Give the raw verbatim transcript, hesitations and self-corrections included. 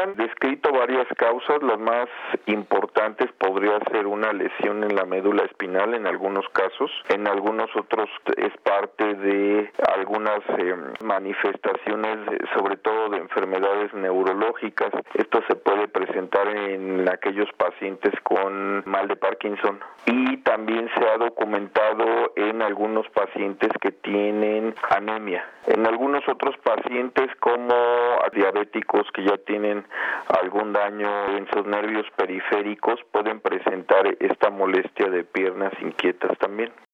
han descrito varias causas. Las más importantes podría ser una lesión en la médula espinal en algunos casos. En algunos otros es parte de algunas eh, manifestaciones, sobre todo de enfermedades neurológicas. Esto se puede presentar en aquellos pacientes con mal de Parkinson. Y también se ha documentado en algunos pacientes que tienen anemia. En algunos otros pacientes como diabéticos que ya tienen algún daño en sus nervios periféricos pueden presentar esta molestia de piernas inquietas también.